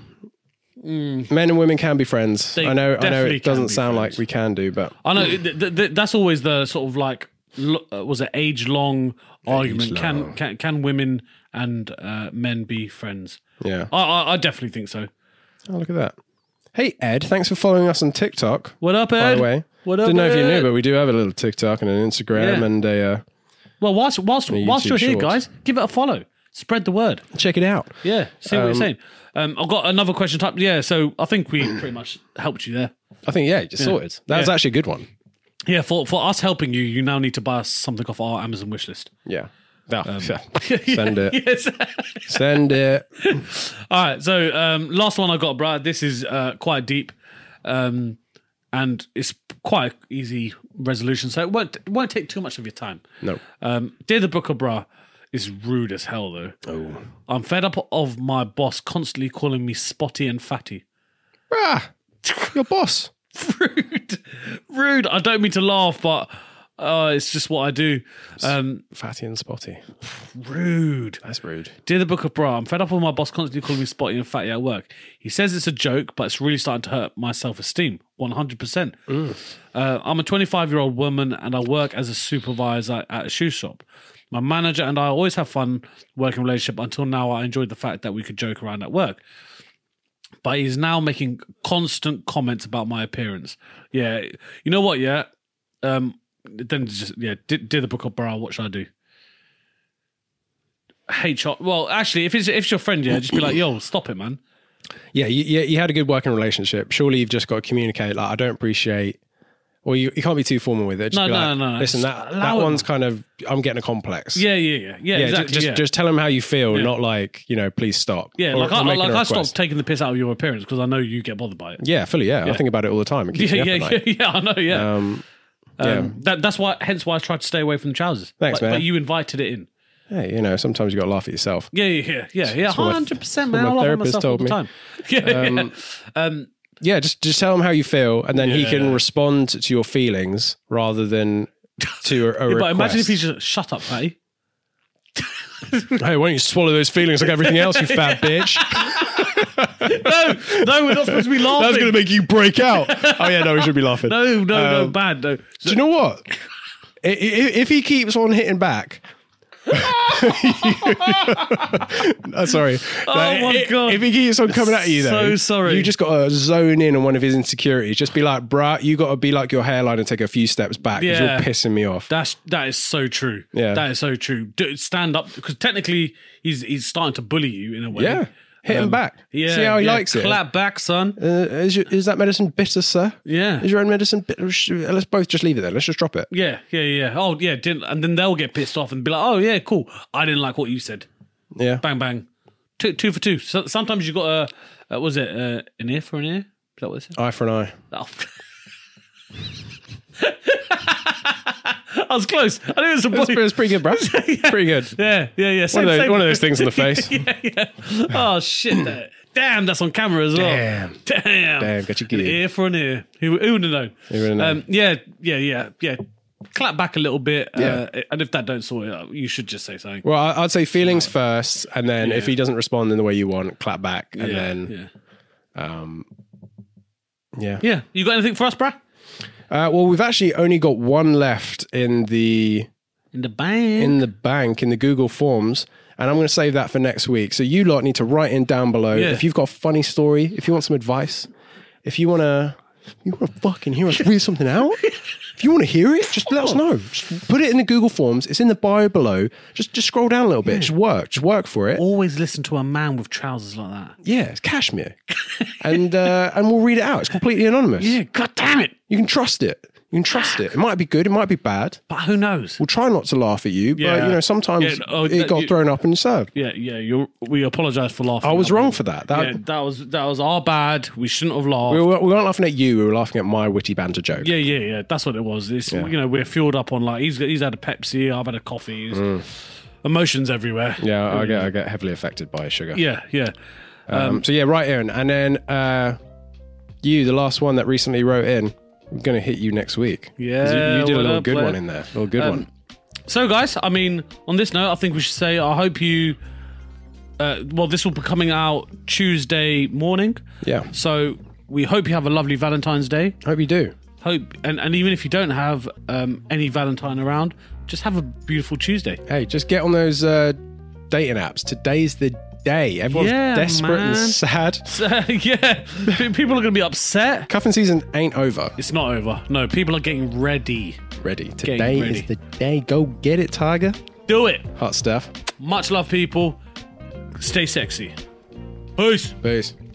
Men and women can be friends. Mm. They I know. I know. definitely It can doesn't be sound friends. like we can do, but I know th- th- th- that's always the sort of like lo- uh, was it age long argument? Can long. can can women and uh, men be friends? yeah. I, I I definitely think so. Oh, look at that. Hey, Ed, thanks for following us on TikTok. What up, By Ed? the way, What up, didn't know if you Ed? knew, but we do have a little TikTok and an Instagram Yeah. and a. Uh, Well, whilst whilst And a whilst YouTube you're here, Shorts. guys, give it a follow. Spread the word. check it out. Yeah, see what you're Um, saying. Um, I've got another question type. Yeah, so I think we pretty much helped you there. I think yeah, just sorted. That was Yeah. actually a good one. Yeah, for for us helping you, you now need to buy us something off our Amazon wish list. Yeah. Ah, yeah. Send it. Yes. Send it. All right. So um, last one I got, Brad. This is uh, quite deep, um, and it's quite an easy resolution. So it won't it won't take too much of your time. No. Um, Dear the Booker Bra is rude as hell though. Oh. I'm fed up of my boss constantly calling me spotty and fatty. Ah, your boss. Rude, rude. I don't mean to laugh, but uh, it's just what I do. Um, Fatty and spotty. rude. That's rude. Dear the Book of Bra, I'm fed up with my boss constantly calling me spotty and fatty at work. He says it's a joke, but it's really starting to hurt my self-esteem. one hundred percent. Uh, I'm a twenty-five-year-old woman and I work as a supervisor at a shoe shop. My manager and I always have fun working relationship. Until now, I enjoyed the fact that we could joke around at work. But he's now making constant comments about my appearance. Yeah, you know what? Yeah, um, then just yeah, did, did the Book of Bra? What should I do? H R. Well, actually, if it's if it's your friend, yeah, just be like, yo, stop it, man. Yeah, you, you, you had a good working relationship. Surely you've just got to communicate. Like, I don't appreciate. Well, you, you can't be too formal with it. Just No, be no, like, no, no. Listen, Just that, allow that it, one's kind of. I'm getting a complex. Yeah, yeah, yeah, yeah. Yeah, ju- exactly. just yeah. just tell them how you feel, Yeah. not like you know, please stop. yeah, Or- like or I making like a I request. stopped taking the piss out of your appearance because I know you get bothered by it. Yeah, fully. Yeah. Yeah. I think about it all the time. It keeps Yeah, me yeah, up yeah, at night. yeah. I know. Yeah. Um, yeah. Um, that, that's why. Hence, why I tried to stay away from the trousers. Thanks, but, man. But you invited it in. Hey, you know, sometimes you got to laugh at yourself. Yeah, yeah, yeah, yeah, yeah. what my- Hundred percent, what man. my I laugh at therapist myself all told the me. time. Yeah, Um, yeah. Um, Yeah, just just tell them how you feel, and then he Yeah. can respond to your feelings rather than to a, a yeah, request. but imagine if he just shut up, Patty. Hey, why don't you swallow those feelings like everything else, you fat bitch? no, no, we're not supposed to be laughing. That's going to make you break out. Oh yeah, no, we should be laughing. No, no, no, Um, bad. No. Do you know what? I- i- If he keeps on hitting back. Oh, sorry. Oh Like, my i- God. If he keeps on coming at you, though, So sorry. You just got to zone in on one of his insecurities. Just be like, bruh, you got to be like your hairline and take a few steps back because Yeah. you're pissing me off. That's that is so true. Yeah. that is so true. Do, stand up because technically he's he's starting to bully you in a way. Yeah. Hit him Um, back. Yeah, See how he yeah. likes it. Clap back, son. Uh, is, your, is that medicine bitter, sir? Yeah. Is your own medicine bitter? Let's both just leave it there. Let's just drop it. Yeah, yeah, yeah. Oh, yeah. Didn't, and then they'll get pissed off and be like, "Oh, yeah, cool. I didn't like what you said." Yeah. Bang, bang. Two, two for two. So, sometimes you got a, uh, what was it uh, an ear for an ear? Is that what they said? Eye for an eye. Oh. I was close. I think it was a It's, body. it's pretty good, bro. Pretty good. Yeah, yeah, yeah. One Same, of, those, same. one of those things on the face. yeah, yeah. Oh shit! That. Damn, that's on camera as well. Damn. Damn. Damn, got your An gear. ear for an ear. Who, who would have known? Who would have known? Um, yeah, yeah, yeah, yeah. Clap back a little bit. Yeah. Uh, and if that don't sort it out, you should just say something. Well, I- I'd say feelings first, and then if Yeah. he doesn't respond in the way you want, clap back, and yeah, then yeah. um, yeah. Yeah. You got anything for us, bruh? Uh, well, we've actually only got one left in the In the bank. in the bank in the Google Forms, and I'm going to save that for next week. So you lot need to write in down below Yeah. if you've got a funny story, if you want some advice, if you want to. You want to fucking hear us read something out? If you want to hear it, just let us know. Just put it in the Google Forms. It's in the bio below. Just just scroll down a little bit. Just work. Just work for it. Always listen to a man with trousers like that. Yeah, it's cashmere, and uh, and we'll read it out. It's completely anonymous. Yeah, god damn it. You can trust it. You can trust it. It might be good. It might be bad. But who knows? We'll try not to laugh at you, but Yeah. you know sometimes Yeah, oh, it that- got you- thrown up and served. Yeah, yeah. You're, we apologise for laughing. I was at wrong you. for that. That Yeah, that was that was our bad. We shouldn't have laughed. we, were, we weren't laughing at you. We were laughing at my witty banter joke. Yeah, yeah, yeah. That's what it was. It's, Yeah. You know, we're fueled up on like he's he's had a Pepsi, I've had a coffee. It's- Emotions everywhere. Mm. Yeah, I get I get heavily affected by sugar. Yeah, yeah. Um, so yeah, right in, and then uh, you, the last one that recently wrote in, we're going to hit you next week. 'Cause Yeah, you, you did a what little up, good player? one in there. A little good Um, one. So, guys, I mean, on this note, I think we should say I hope you. Uh, well, this will be coming out Tuesday morning, Yeah, so we hope you have a lovely Valentine's Day. hope you do. Hope, and, and even if you don't have um, any Valentine around, just have a beautiful Tuesday. Hey, just get on those uh, dating apps. Today's the day. Everyone's Yeah, desperate man. and sad. So, yeah, P- people are going to be upset. Cuffing season ain't over. It's not over. No, people are getting ready. Ready. Today ready. is the day. Go get it, Tiger. Do it. Hot stuff. Much love, people. Stay sexy. Peace. Peace.